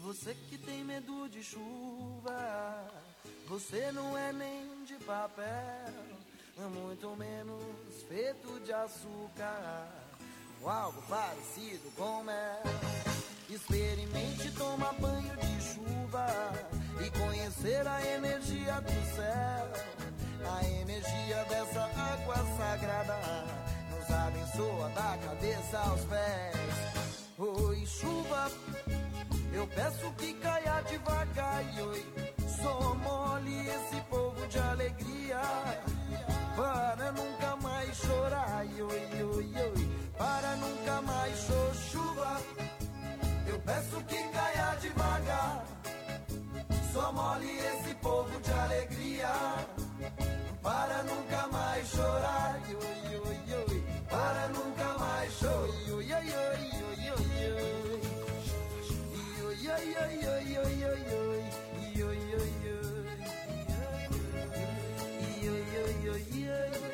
Você que tem medo de chuva, você não é nem de papel, muito menos feito de açúcar, ou algo parecido com mel. Experimente tomar banho de chuva e conhecer a energia do céu. A energia dessa água sagrada nos abençoa da cabeça aos pés. Oi, chuva, eu peço que caia devagar, oi. Só molhe esse povo de alegria, para nunca mais chorar, oi, oi, oi. Para nunca mais chuva, eu peço que caia devagar. Só molhe esse povo de alegria, para nunca mais chorar, oi, oi, oi. Para nunca mais chorar, oi, oi, oi, oi, oi, oi. Oi, oi, oi, oi, oi, oi, oi, oi, oi, oi, oi,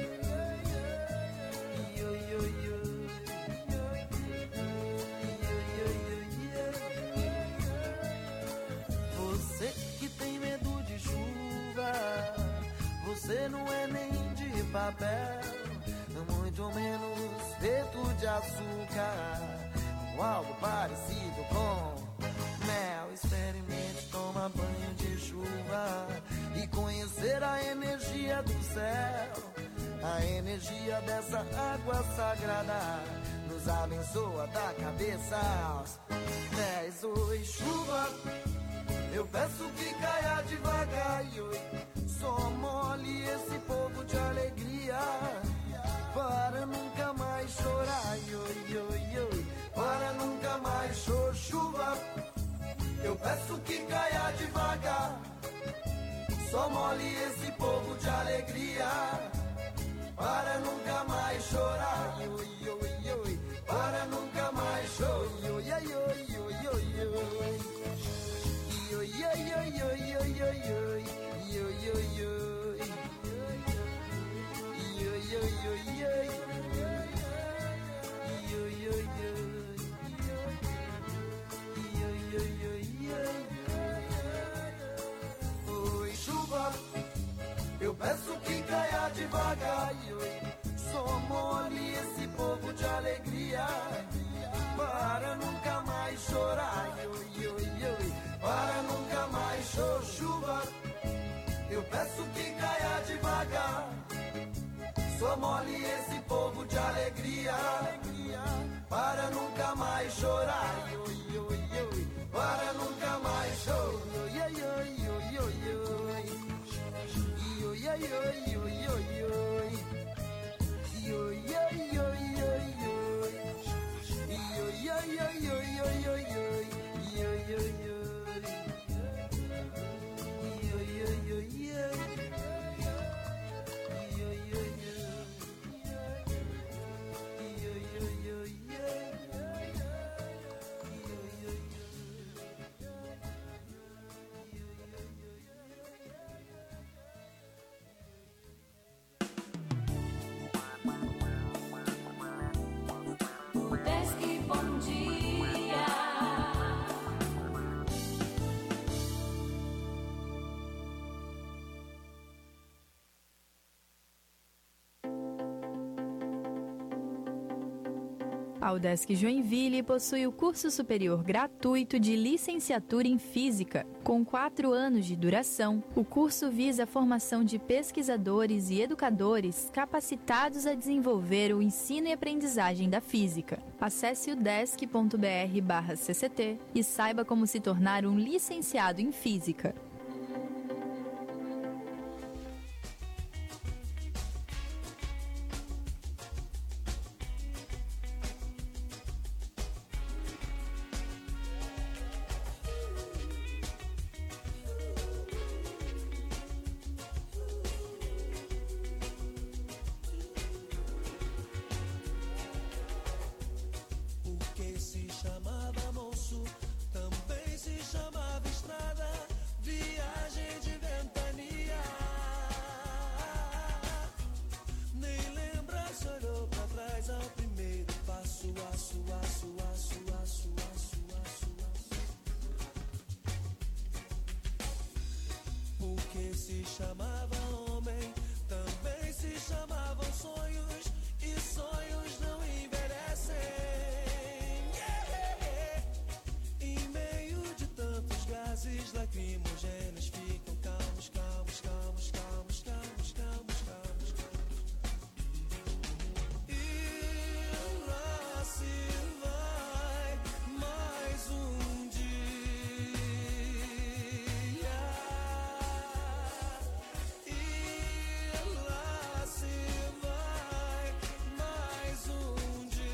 você que tem medo de chuva, você não é nem de papel, muito menos feito de açúcar, ou algo parecido com mel. Experimente tomar banho de chuva e conhecer a energia do céu. A energia dessa água sagrada nos abençoa da cabeça aos pés. Oi, chuva, eu peço que caia devagar, oi. Só molhe esse povo de alegria, para nunca mais chorar, oi, oi, oi. Para nunca mais chuva, eu peço que caia devagar. Só molhe esse povo de alegria, para nunca mais chorar, oi, oi, oi. Para nunca mais chorar, oi, oi, oi, oi, oi, oi, oi. Oi, oi, oi, oi, oi, oi, oi, oi, oi, oi, oi. Oi, oi, oi, oi, oi, oi, oi. Oi, chuva, eu peço que caia devagar, oi. Só molhe esse povo de alegria, para nunca mais chorar, oi, oi, oi. Para nunca mais chuva, eu peço que caia devagar. Só molhe esse povo de alegria, para nunca mais chorar, oi, oi, oi. Para nunca mais chorar, oi, oi, oi, oi, oi, oi. Oi, oi, oi, oi, oi, oi. Oi, oi, oi, oi, oi. Oi, oi, oi, oi, oi, oi, oi. Oi, oi, oi. A UDESC Joinville possui o curso superior gratuito de licenciatura em Física. Com 4 anos de duração, o curso visa a formação de pesquisadores e educadores capacitados a desenvolver o ensino e aprendizagem da física. Acesse udesc.br/cct e saiba como se tornar um licenciado em Física. se chamava homem, também se chamavam sonhos, e sonhos não envelhecem. Em meio de tantos gases lacrimogêneos ficam calmos, calmos, calmos, calmos, calmos, calmos, calmos, calmos. E lá se vai mais um dia. E lá se vai mais um dia.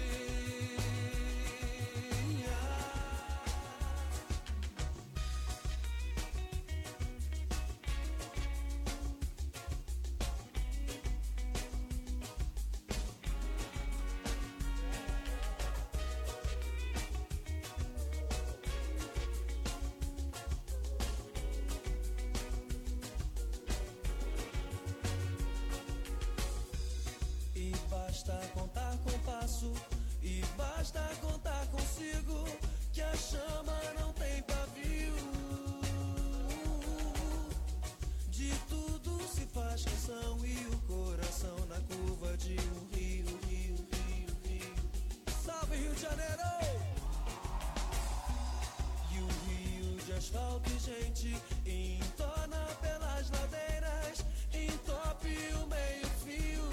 E basta contar com o passo, e basta contar consigo, que a chama não tem pavio. De tudo se faz canção, e o coração na curva de um rio, rio, rio, rio. Salve Rio de Janeiro! E o rio de asfalto e gente entorna pelas ladeiras, entope o meio-fio.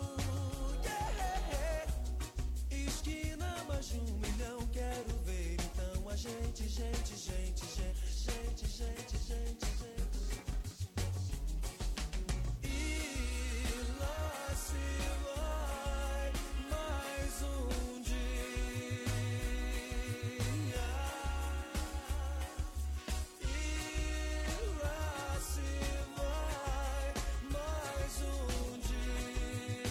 Esquina mais de 1 milhão, quero ver então a gente, gente, gente, gente, gente, gente, gente, gente. E lá se vai mais um dia. E lá se vai mais um dia.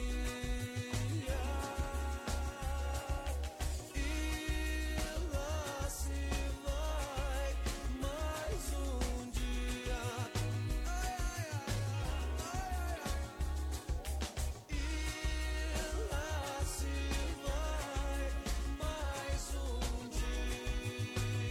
E lá se vai mais um dia. Ai, ai, ai, ai, ai. E lá se vai mais um dia.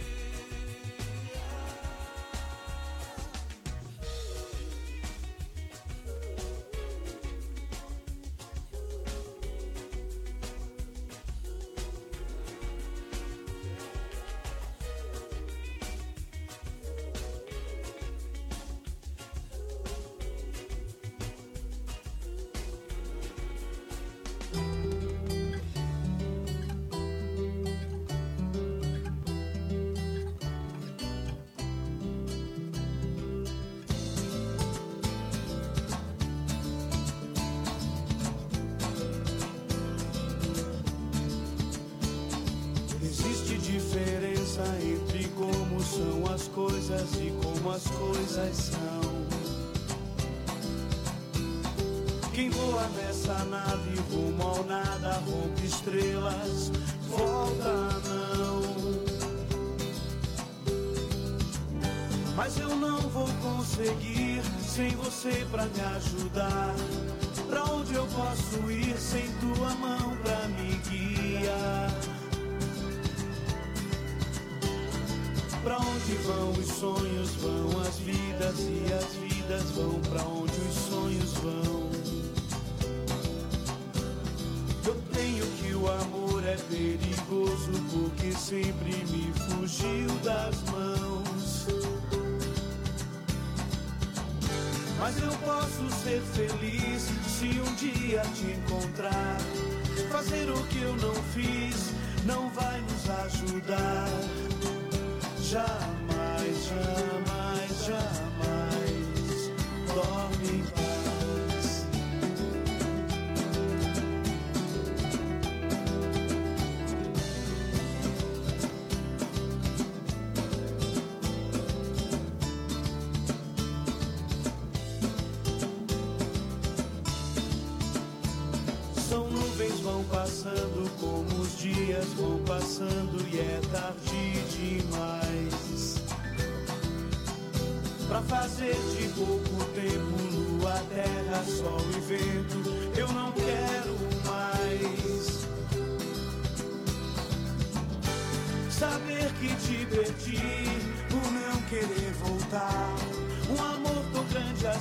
Existe diferença entre como são as coisas e como as coisas são. Quem voa nessa nave rumo ao nada, rompe estrelas, volta não. Mas eu não vou conseguir sem você pra me ajudar. Pra onde eu posso ir sem tua mão pra me guiar? Pra onde vão os sonhos, vão as vidas, e as vidas vão pra onde os sonhos vão. Eu tenho que o amor é perigoso, porque sempre me fugiu das mãos. Mas eu posso ser feliz se um dia te encontrar. Fazer o que eu não fiz não vai nos ajudar. Jamais, jamais, jamais dorme em paz. São nuvens, vão passando como os dias vão passando, e é tarde demais pra fazer de pouco tempo lua, terra, sol e vento. Eu não quero mais saber que te perdi por não querer voltar. Um amor tão grande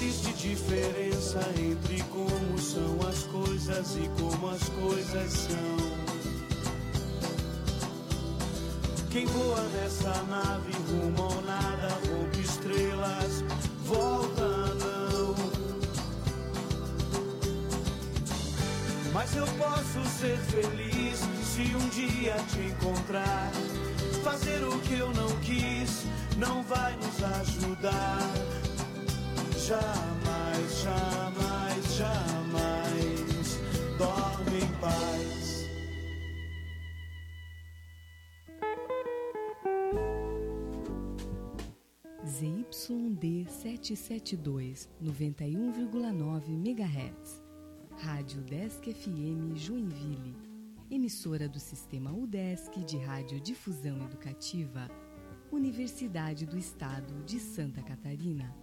existe diferença entre como são as coisas e como as coisas são. Quem voa nessa nave rumo ao nada, rompe estrelas, volta não. Mas eu posso ser feliz se um dia te encontrar. Fazer o que eu não quis não vai nos ajudar. Jamais, jamais, jamais dorme em paz. ZYD 772, 91,9 MHz. Rádio Udesc FM Joinville. Emissora do Sistema Udesc de Radiodifusão Educativa. Universidade do Estado de Santa Catarina.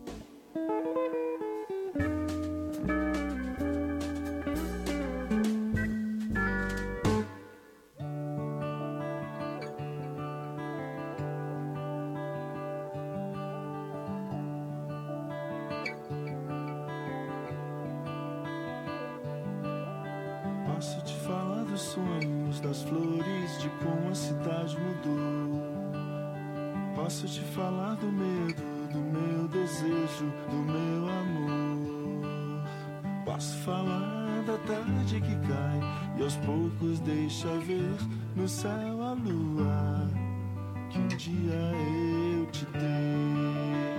Posso te falar dos sonhos, das flores, de como a cidade mudou. Posso te falar do medo, do meu desejo, do meu amor. Posso falar da tarde que cai e aos poucos deixa ver no céu a lua que um dia eu te dei.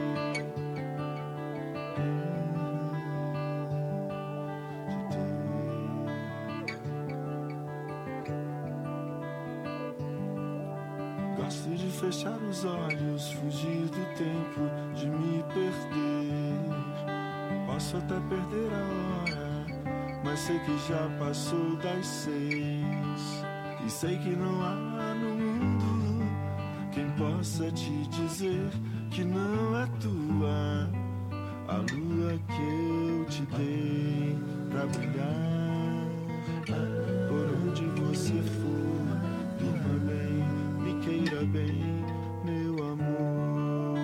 Gosto de fechar os olhos, fugir do tempo, de me perder. Posso até perder a hora, mas sei que já passou das 6. E sei que não há no mundo quem possa te dizer que não é tua a lua que eu te dei pra brilhar. Por onde você for, durma bem, me queira bem, meu amor.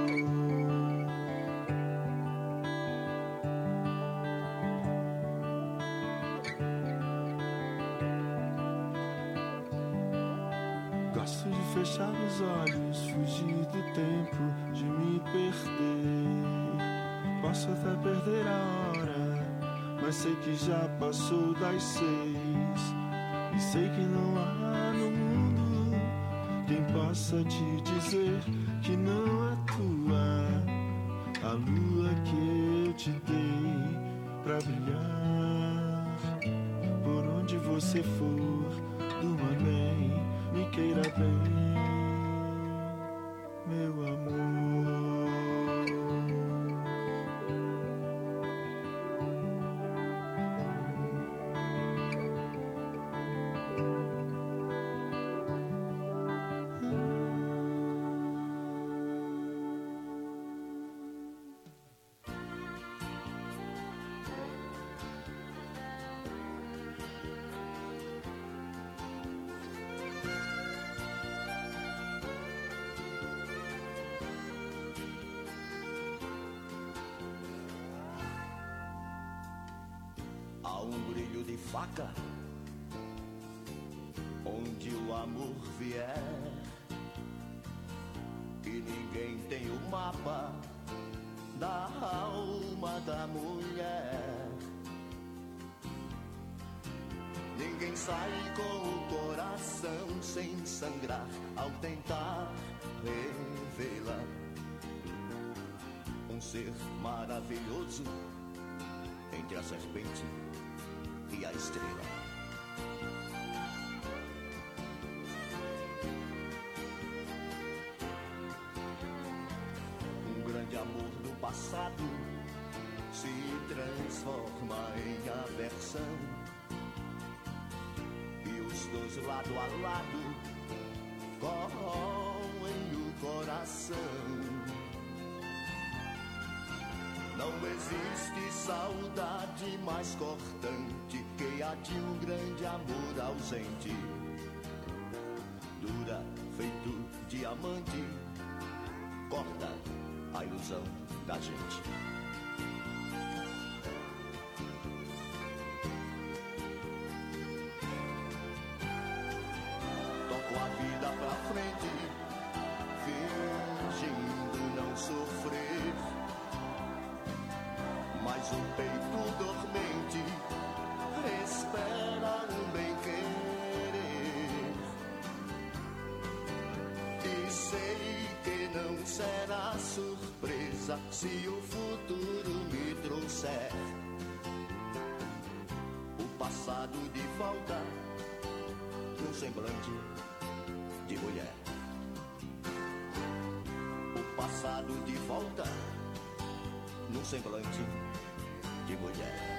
Gosto de fechar os olhos, fugir do tempo, de me perder. Posso até perder a hora, mas sei que já passou das 6. E sei que não há no mundo quem possa te dizer que não é tua a lua que eu te dei pra brilhar. Por onde você for, durma bem, me queira bem, meu amor. Há um brilho de faca onde o amor vier, e ninguém tem o mapa da alma da mulher. Ninguém sai com o coração sem sangrar ao tentar revelar um ser maravilhoso entre a serpente e a estrela. Um grande amor do passado se transforma em aversão, e os dois lado a lado corroem o coração. Não existe saudade mais cortante que a de um grande amor ausente. Dura, feito diamante, corta a ilusão da gente. mas o peito dormente espera um bem-querer. E sei que não será surpresa se o futuro me trouxer o passado de volta num semblante de mulher. O passado de volta num semblante de mulher.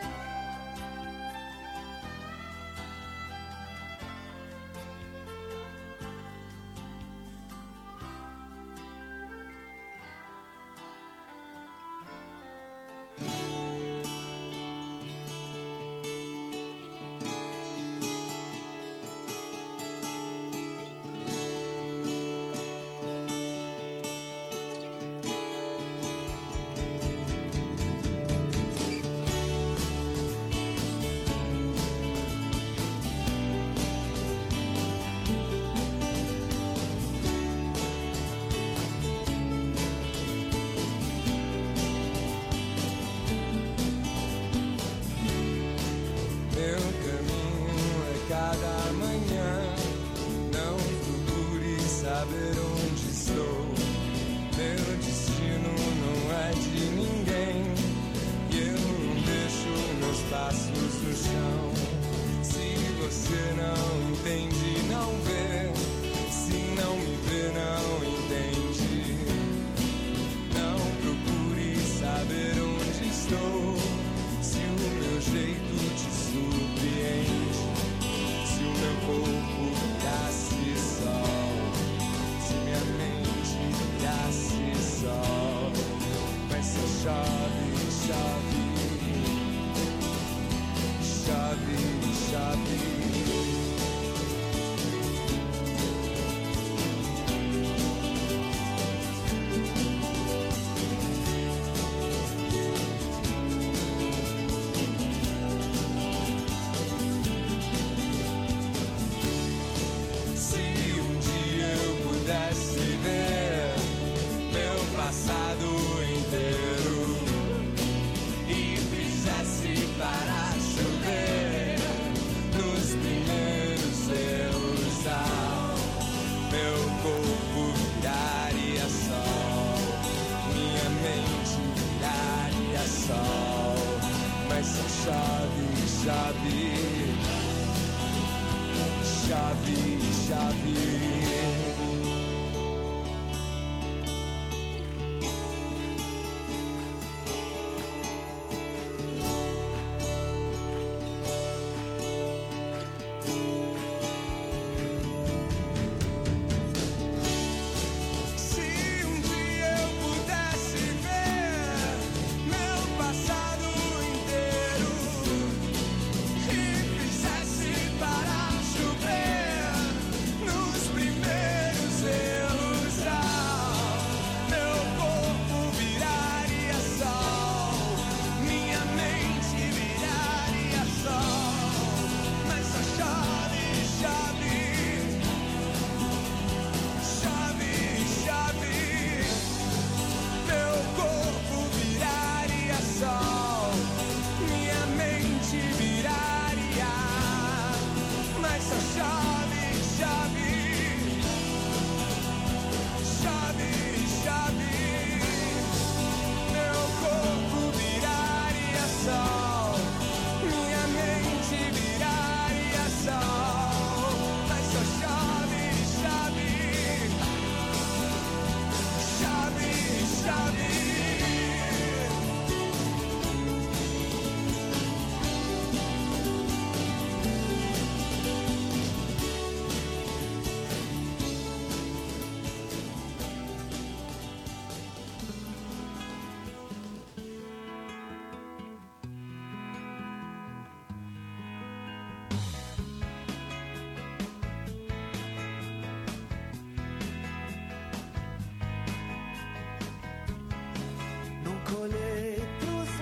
Olhei pros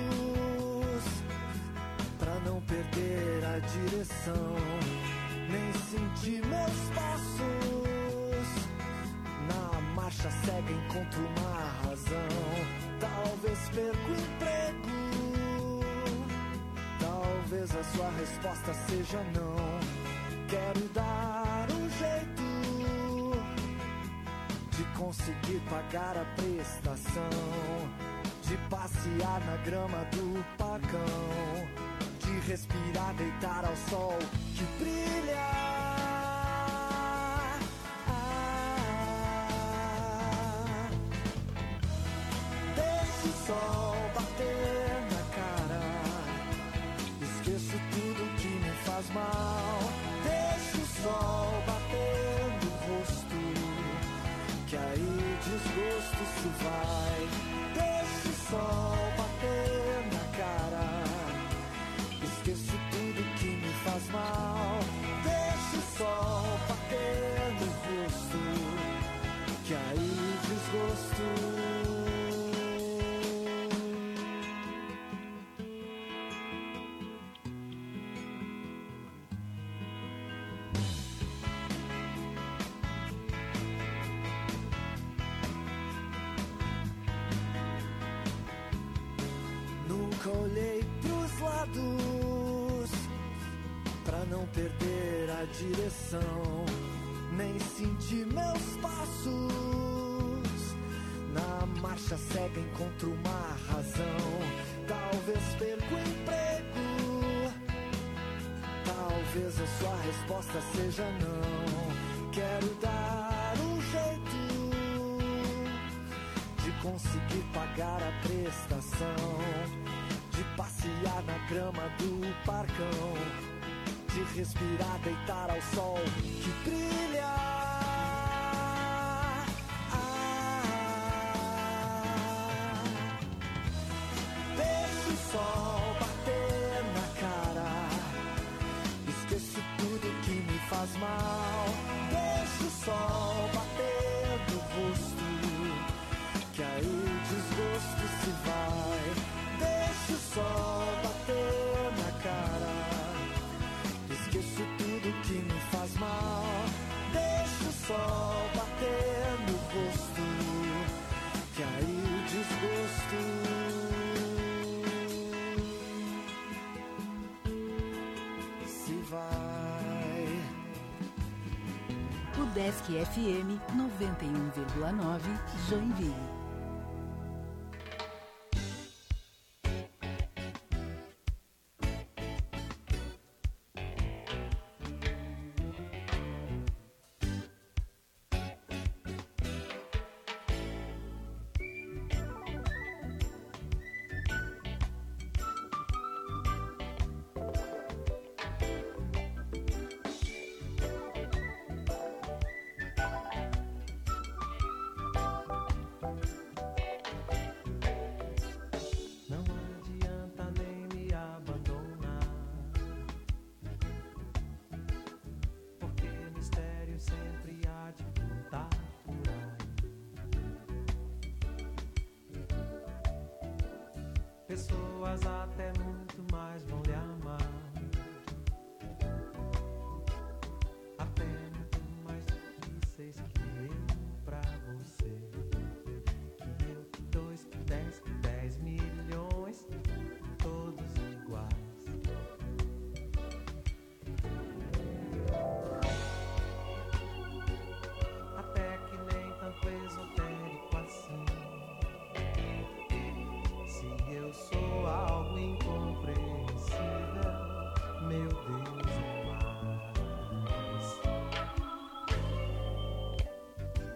lados pra não perder a direção, nem senti meus passos na marcha cega, encontro uma razão. Talvez perca o emprego resposta seja não. Quero dar um jeito de conseguir pagar a prestação, de passear na grama do parcão, de respirar, deitar ao sol que brilha. Deixa o sol bater na cara, esqueço tudo que me faz mal. Deixa o sol bater no rosto, que aí desgosto se vai. Deixa o sol bater na cara, esqueço tudo que me faz mal. Deixa o sol bater no rosto, que aí desgosto. Olhei pros lados pra não perder a direção, nem senti meus passos na marcha cega, encontro uma razão. Talvez perca o emprego, talvez a sua resposta seja não. Quero dar um jeito de conseguir pagar a prestação, de passear na grama do parcão, de respirar, deitar ao sol que brilha. Deixa o sol bater na cara, esqueço tudo que me faz mal. Deixa o sol bater no rosto, que aí o desgosto se vai. Deixa o sol bater na cara, esqueço tudo que me faz mal. Deixa o sol bater no rosto, que aí o desgosto se vai. O Desk FM 91,9 Joinville. Pessoas até muito mais vão lhe amar, até muito mais difíceis que eu pra você. Que eu, que 2, que 10, que 10 milhões, todos iguais. Até que nem tanto esotérico assim. Se eu sou algo incompreensível, meu Deus é mais.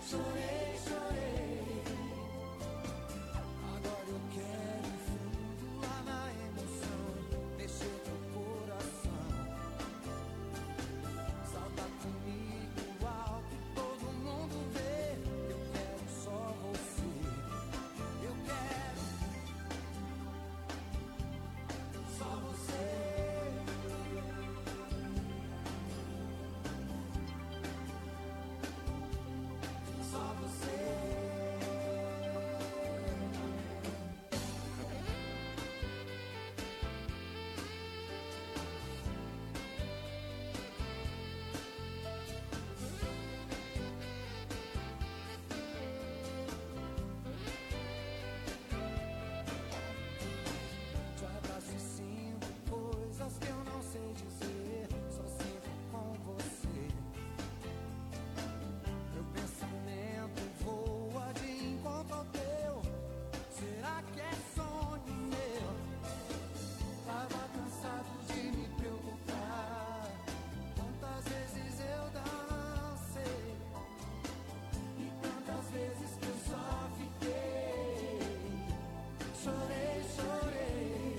Chorei, chorei. Agora eu quero ir fundo lá na emoção, mexer teu coração. Salta comigo alto, todo mundo vê. Eu quero só você. Eu quero só você. Só você. Te abraço e sinto coisas que eu não sei dizer. Só sinto com você. Meu pensamento voa de encontro ao teu. Será que é sonho meu? Tava cansado de me preocupar. Quantas vezes eu dancei e tantas vezes que eu só fiquei. Chorei, chorei.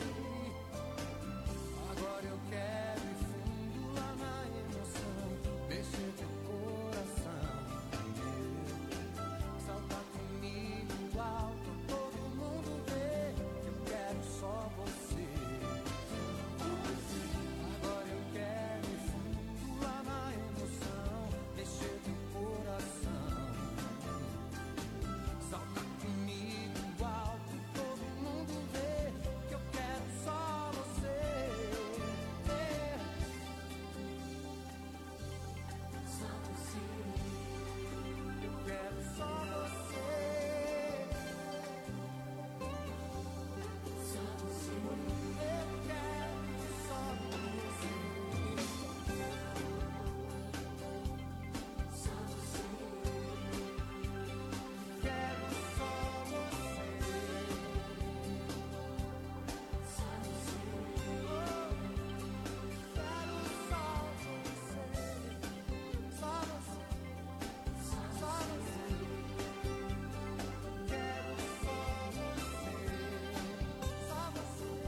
Agora eu quero ir fundo lá na emoção, mexer teu coração. Salta comigo alto, todo mundo vê. Eu quero só você. Agora eu quero ir fundo lá na emoção, mexer teu coração. Salta comigo alto, todo mundo vê. Que eu quero só você. Só você. Eu quero só você. Só você. Eu quero só você. Só você. Quero só você. Só você. Quero só você. Só você. Só você. Quero só você. Só você.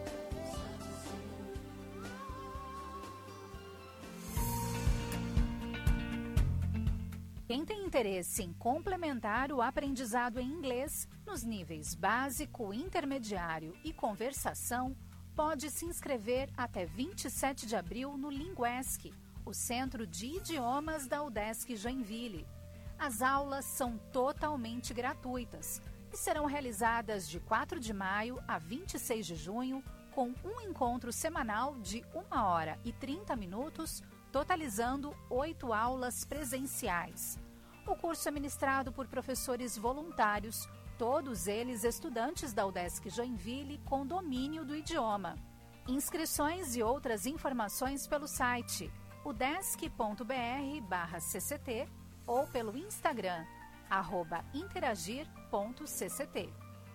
Quem tem interesse em complementar o aprendizado em inglês nos níveis básico, intermediário e conversação, pode se inscrever até 27 de abril no Linguesc, o Centro de Idiomas da UDESC Joinville. As aulas são totalmente gratuitas e serão realizadas de 4 de maio a 26 de junho, com um encontro semanal de 1 hora e 30 minutos, totalizando 8 aulas presenciais. O curso é ministrado por professores voluntários, todos eles estudantes da UDESC Joinville com domínio do idioma. Inscrições e outras informações pelo site udesc.br/cct ou pelo Instagram, @interagir.cct.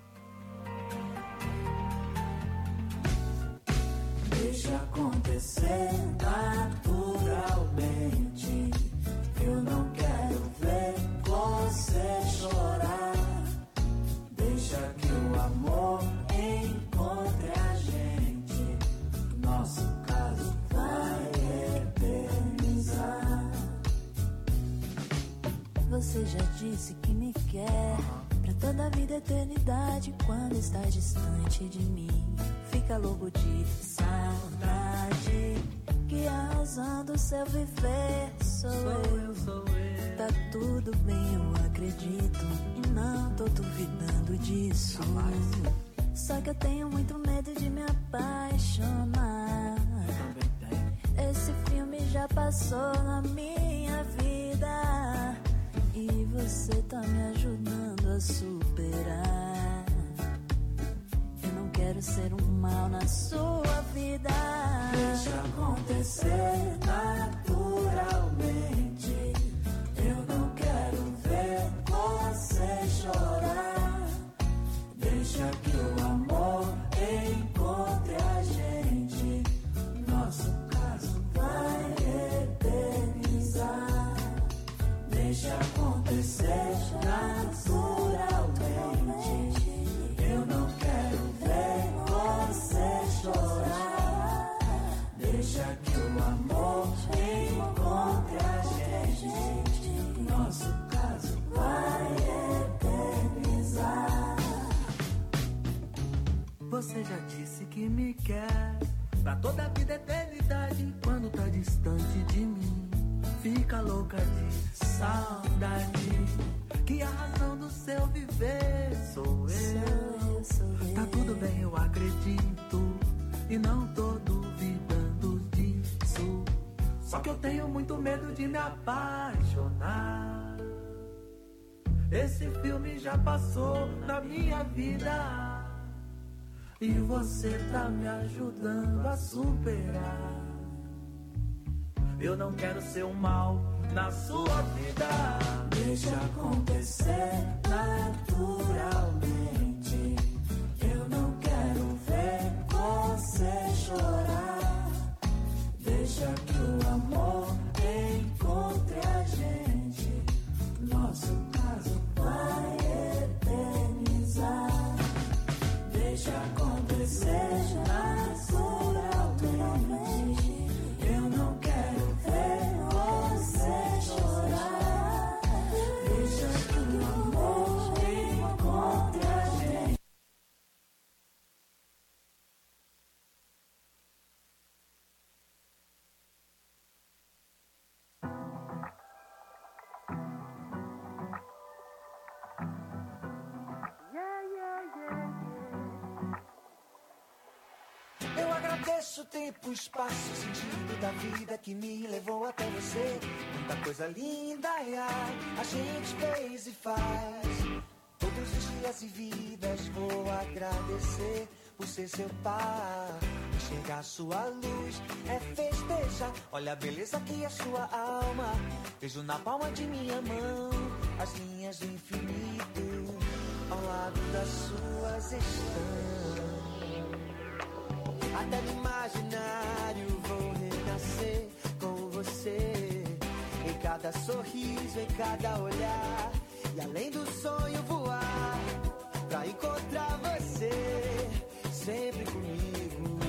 Deixa acontecer naturalmente. Eu não quero ver você chorar. Deixa que o amor encontre a gente. Nosso caso vai eternizar. Você já disse que me quer pra toda a vida e eternidade. Quando está distante de mim, fica louco de saudade. Que a razão do seu viver sou eu. Tá tudo bem, eu acredito. E não tô duvidando disso. Só que eu tenho muito medo de me apaixonar. Esse filme já passou na minha vida. E você tá me ajudando a superar. Eu não quero ser um mal na sua vida. Deixa acontecer naturalmente. Eu não quero ver você chorar. Deixa que o amor encontre a gente. Nosso caso vai eternizar. Deixa acontecer naturalmente. Eu não quero ver você chorar. Deixa que o amor encontre a gente. Nosso caso vai eternizar. Você já disse que me quer pra toda a vida, eternidade. Quando tá distante de mim, fica louca de saudade. Que a razão do seu viver sou eu. Tá tudo bem, eu acredito, e não tô duvidando disso. Só que eu tenho muito medo de me apaixonar. Esse filme já passou na minha vida, e você tá me ajudando a superar. Eu não quero ser um mal na sua vida. Deixa acontecer naturalmente. Eu não quero ver você chorar. Deixa que o amor encontre a gente. Nosso caso vai eternizar. Deixa acontecer naturalmente. Eu não quero ver você chorar. Deixa que o amor encontre a gente. Eu agradeço o tempo, o espaço, o sentido da vida que me levou até você. Muita coisa linda, a gente fez e faz. Todos os dias e vidas vou agradecer por ser seu par. Enxergar sua luz é festejar. Olha a beleza que é sua alma. Vejo na palma de minha mão as linhas do infinito. Ao lado das suas estão. Até no imaginário vou renascer com você. Em cada sorriso, em cada olhar. E além do sonho voar pra encontrar você. Sempre comigo,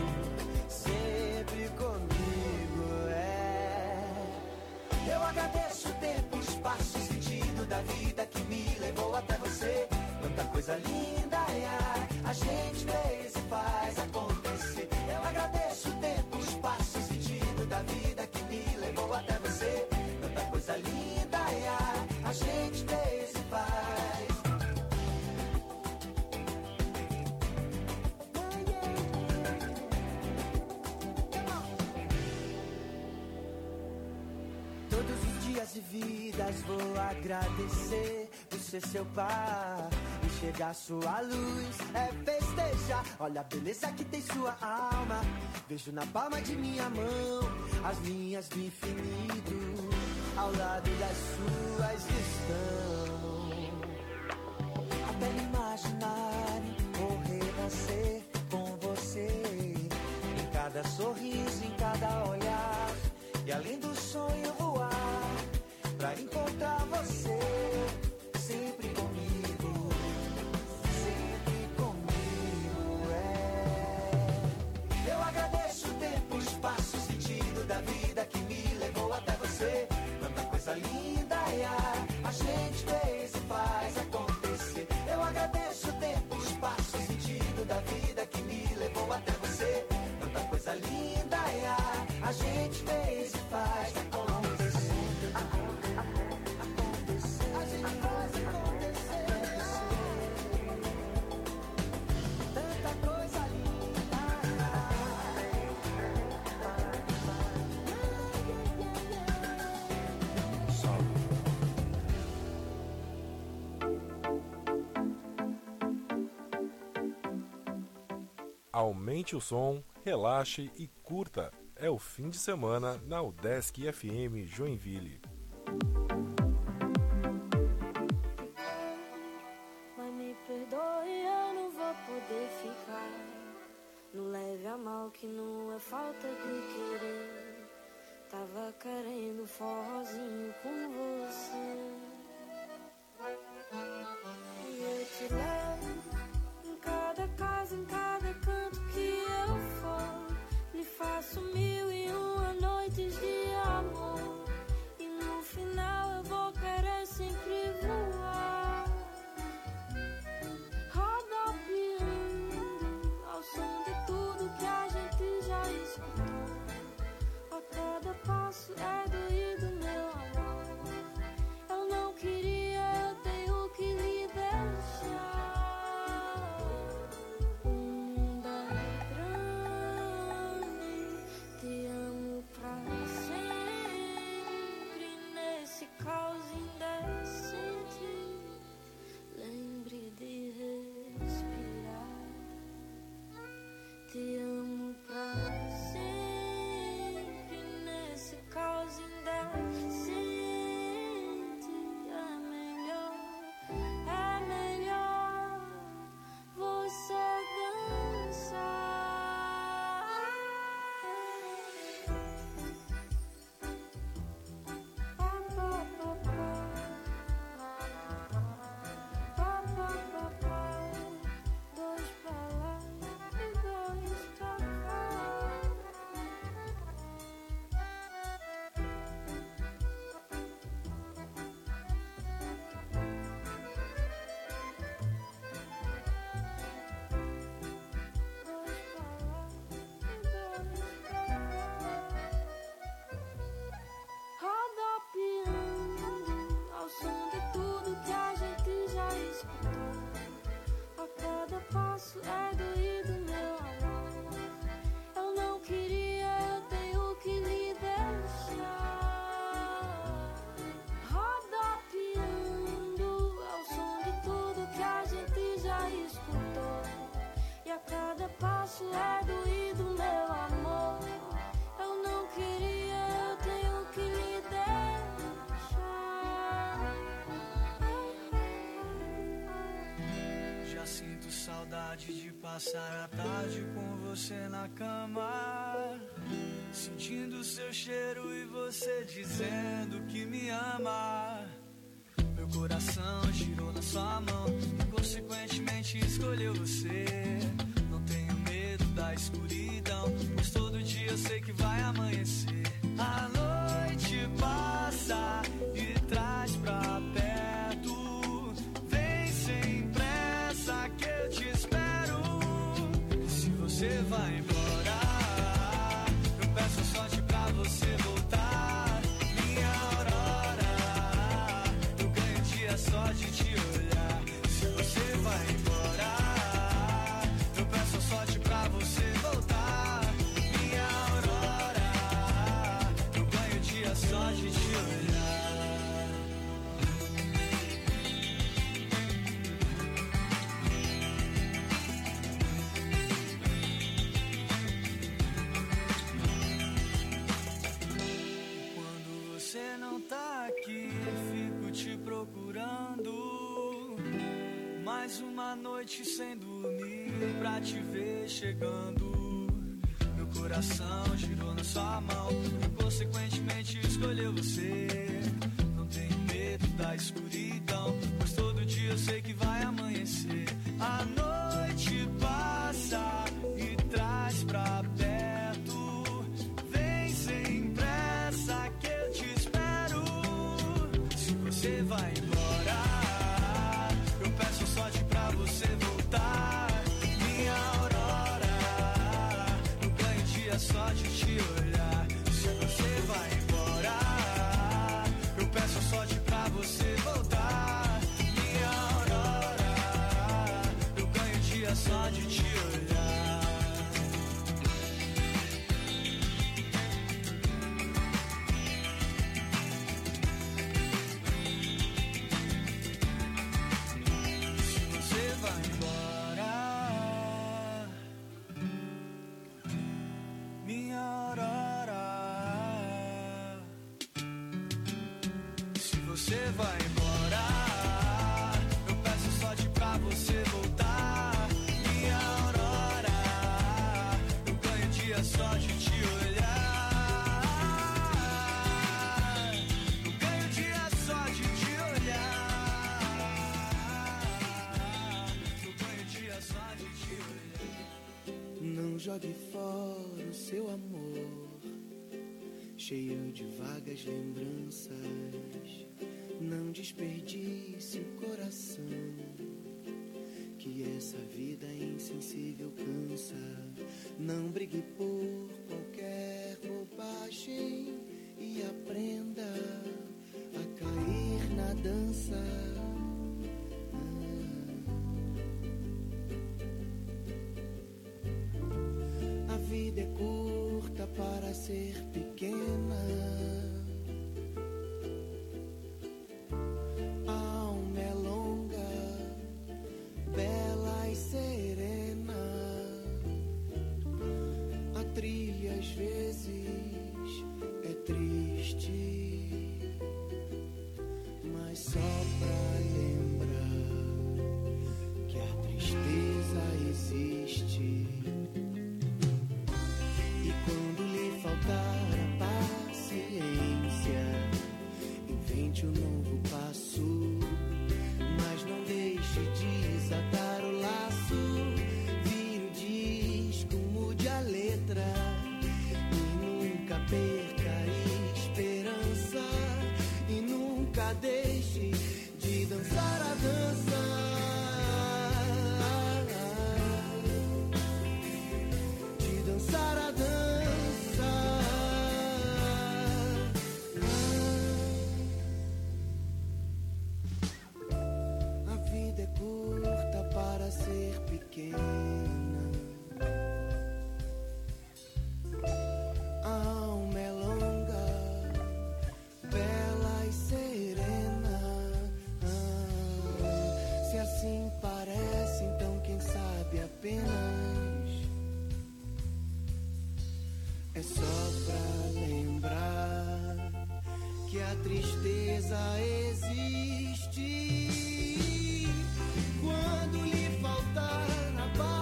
é. Eu agradeço o tempo, o espaço, o sentido da vida que me levou até você. Tanta coisa linda, a gente fez e faz acontecer. Eu agradeço o tempo, o espaço, o sentido da vida que me levou até você. Tanta coisa linda, a gente fez e faz. Todos os dias e vidas vou agradecer por ser seu par. Enxergar sua luz é festejar. Olha a beleza que tem sua alma. Vejo na palma de minha mão as linhas do infinito. Ao lado das suas estão. Até no imaginário vou renascer com você. Em cada sorriso, em cada olhar. E além do sonho voar pra encontrar você. Sempre comigo, é. Eu agradeço o tempo, o espaço, o sentido da vida que me levou até você. Tanta coisa linda, a gente fez e faz acontecer. Eu agradeço o tempo, o espaço, o sentido da vida que me levou até você. Tanta coisa linda, a gente fez e faz acontecer. A gente faz acontecer. Tanta coisa linda. Aumente o som, relaxe e curta. É o fim de semana na UDESC FM Joinville. Mas me perdoe, eu não vou poder ficar. Não leve a mal que não é falta de querer. Tava querendo forrozinho com você. Saudade de passar a tarde com você na cama, sentindo seu cheiro e você dizendo que me ama. Meu coração girou na sua mão e consequentemente escolheu você. Não tenho medo da escuridão, pois todo dia eu sei que vai amanhecer. A noite passa e traz pra perto, vem sem pressa que eu te espero. E se você vai embora, eu peço sorte pra você voltar. Minha aurora, eu ganho dia só de te olhar. Se você vai embora, eu peço sorte pra você voltar. Minha aurora, eu ganho dia só de te olhar. Quando você não tá aqui, fico te procurando. Mais uma noite sem dormir pra te ver chegando. Meu coração girou na sua mão e consequentemente escolheu você. Não tenho medo da escuridão, pois todo dia eu sei que vai amanhecer. A noite passa e traz pra perto, vem sem pressa que eu te espero. Se você vai embora, eu peço sorte pra você voltar. Minha aurora, eu ganho dia só de te olhar. Se você vai embora, eu peço sorte pra você voltar. Minha aurora, eu ganho dia só de te olhar. Se você vai embora, minha aurora. Se você vai embora, eu peço sorte pra você voltar. Minha aurora, eu ganho dia só de te olhar. Eu ganho dia só de te olhar. Eu ganho dia só de te olhar. Não jogue fora o seu amor, cheio de vagas lembranças. Não desperdice o coração, que essa vida insensível cansa. Não brigue por qualquer bobagem e aprenda a cair na dança. A vida é curta para ser pequena. A alma é longa, bela e serena. A trilha às vezes é triste, mas só pra lembrar que a tristeza existe. E quando lhe faltar a paciência, invente um novo passo, mas não deixe desatar o laço. Vire o disco, mude a letra e nunca perca a esperança. E nunca deixe de dançar a dança. De dançar a dança. A vida é curta para ser pequena. A alma é longa, bela e serena. Se assim parece, então quem sabe apenas é só pra lembrar que a tristeza existe. Quando lhe faltar a paz,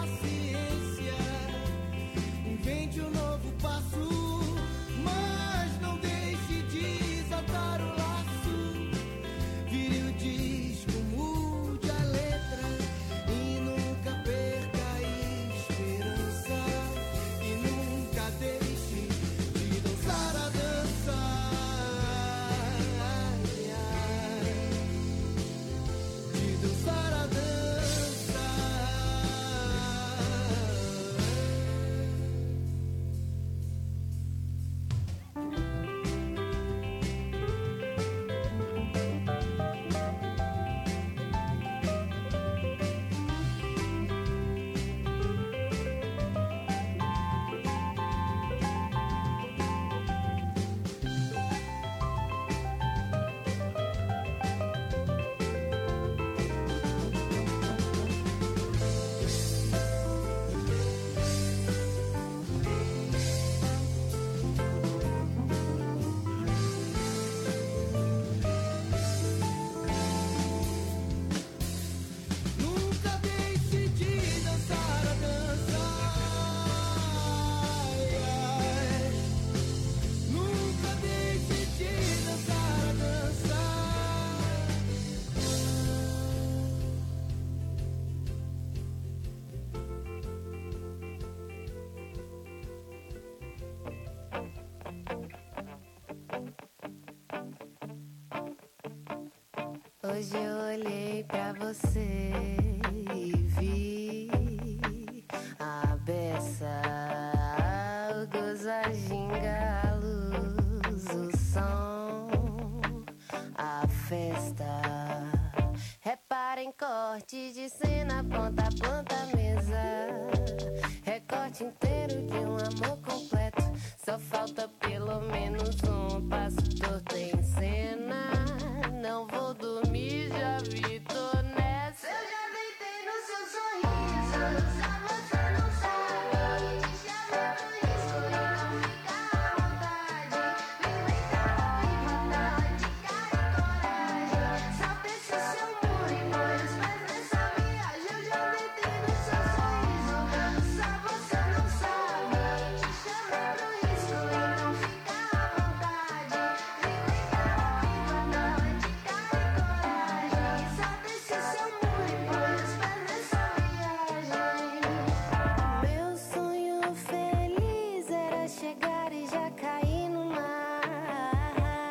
Hoje eu olhei pra você e vi a beça, o gozo, a ginga, a luz, o som, a festa. Reparem corte de cena, ponta a planta, mesa. Recorte inteiro de um amor completo. Só falta pelo menos um passo torto em cena. Não vou dormir, já vi, tô nessa. Eu já deitei no seu sorriso, só você não sabe. Te chamei pro risco e não fica à vontade. Vem calor e vontade, cara e coragem. Só desce seu muro e põe os pés nessa viagem. Eu já deitei no seu sorriso, só você não sabe. Te chamei pro risco e não fica à vontade. Vem calor e vontade, cara e coragem. Só desce seu muro e põe os pés nessa viagem. Meu sonho feliz era chegar e já cair no mar.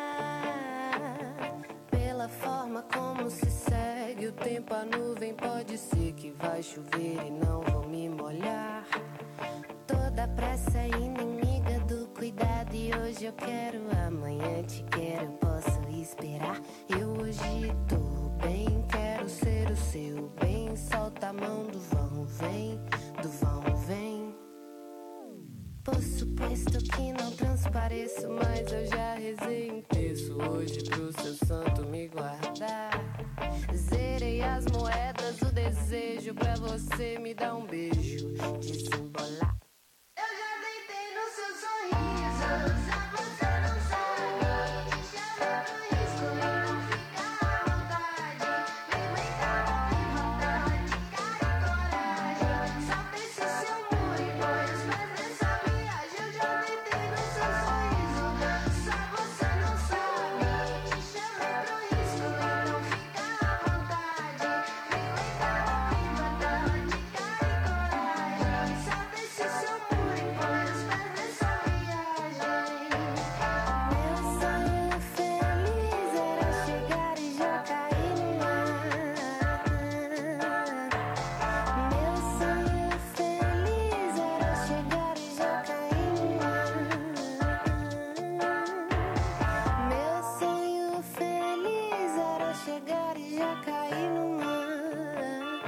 Pela forma como se segue o tempo, a nuvem pode ser que vai chover e não vou me molhar. Toda pressa é inimiga do cuidado e hoje eu quero, amanhã te quero, posso esperar. Eu hoje tô bem, quero ser o seu bem. Solta a mão do vão, vem, do vão, vem. Por suposto que não transpareço, mas eu já rezei um terço hoje pro seu santo me guardar. Zerei as moedas, o desejo pra você me dar um beijo, desembolar. Eu já deitei no seu sorriso, só você não sabe. Te chamei pro risco e não fica à vontade. Vem calor e vontade, cara e coragem. Só desce seu muro e põe os pés nessa viagem. Eu já deitei no seu sorriso, só você não sabe. Te chamei pro risco e não fica à vontade. Vem calor e vontade, cara e coragem. Só desce seu muro e põe os pés nessa viagem. Meu sonho feliz era chegar e já cair no mar. Meu sonho feliz era chegar e já cair no mar. Meu sonho feliz era chegar e já cair no mar.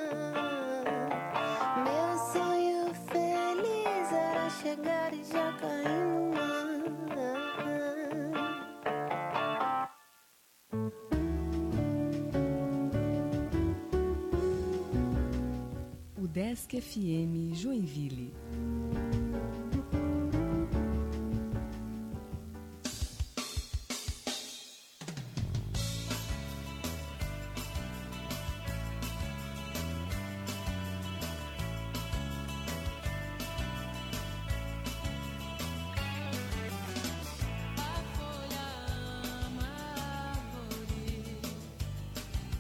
Meu sonho feliz era chegar e já cair no mar. O Desk FM Joinville.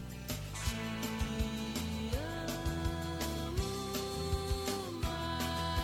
Te amo mais.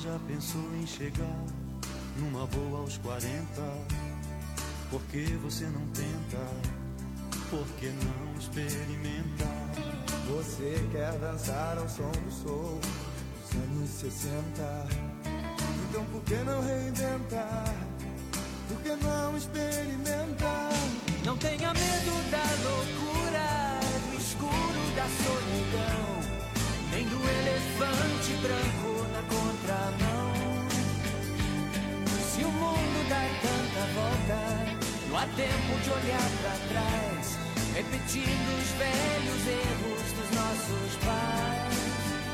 já pensou em chegar numa boa aos 40? Por que você não tenta? Por que não experimenta? Você quer dançar ao som do soul dos anos 60? Então por que não reinventar? Por que não experimentar? Não tenha medo da loucura, do escuro, da solidão, nem do elefante branco na contramão. Se o mundo dá tanta volta, não há tempo de olhar pra trás, repetindo os velhos erros dos nossos pais.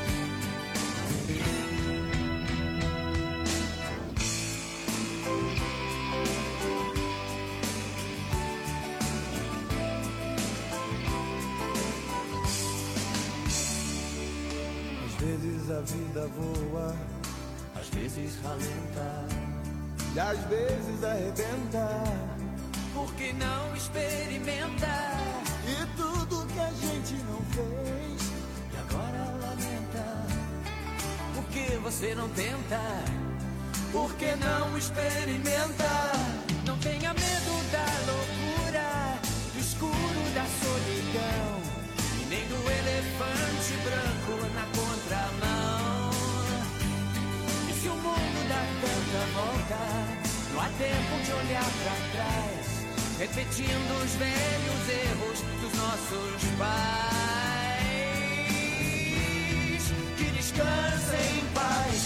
Às vezes a vida voa, às vezes ralenta, e às vezes arrebenta. Por que não experimenta? E tudo que a gente não fez e agora lamenta. Por que você não tenta? Por que não experimenta? Não tenha medo da loucura, do escuro, da solidão, e nem do elefante branco na contramão. E se o mundo dá tanta volta, não há tempo de olhar pra trás, repetindo os velhos erros dos nossos pais. Que descansem em paz.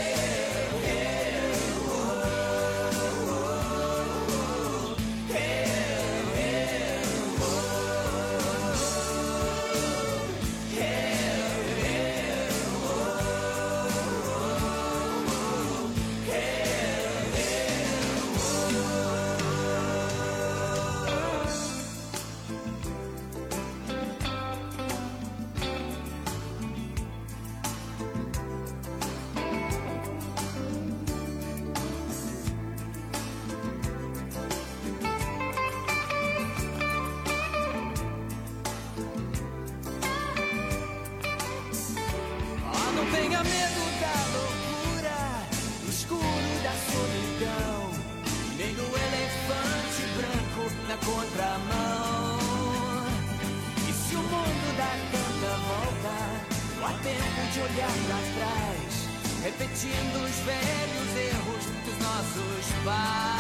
Contramão. E se o mundo dá tanta volta, não há tempo de olhar pra trás, repetindo os velhos erros dos nossos pais.